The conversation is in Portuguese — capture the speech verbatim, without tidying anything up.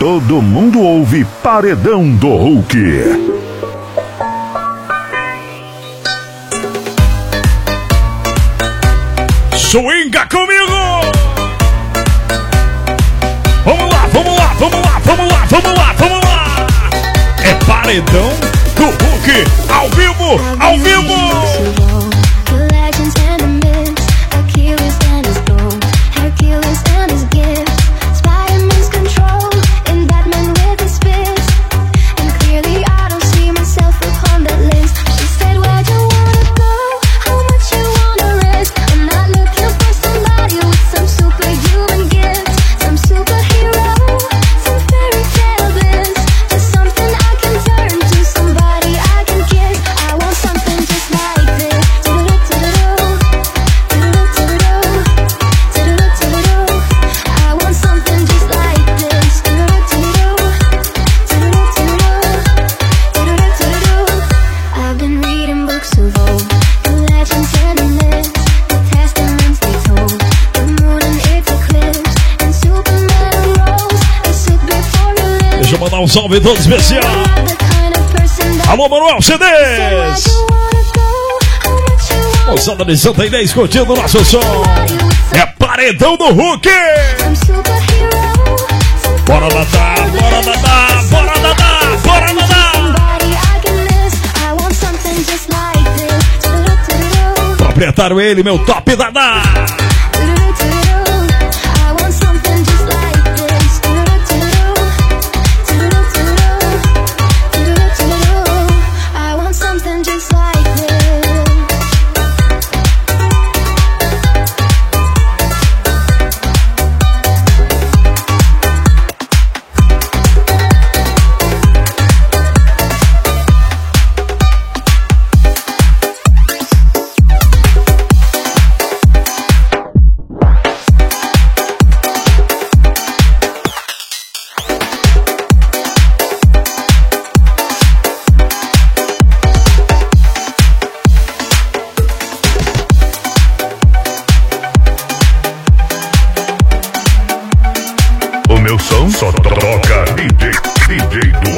Todo mundo ouve Paredão do Hulk. Swinga comigo! Vamos lá, vamos lá, vamos lá, vamos lá, vamos lá, vamos lá! É Paredão do Hulk, ao vivo, ao vivo! Um salve todo especial. Alô, Manuel C Ds. Moçada de Santa Inês curtindo o nosso som. É Paredão do Hulk. Bora nadar, bora nadar, bora nadar, bora nadar. Proprietário ele, meu top Dadá. Só toca D J, D J do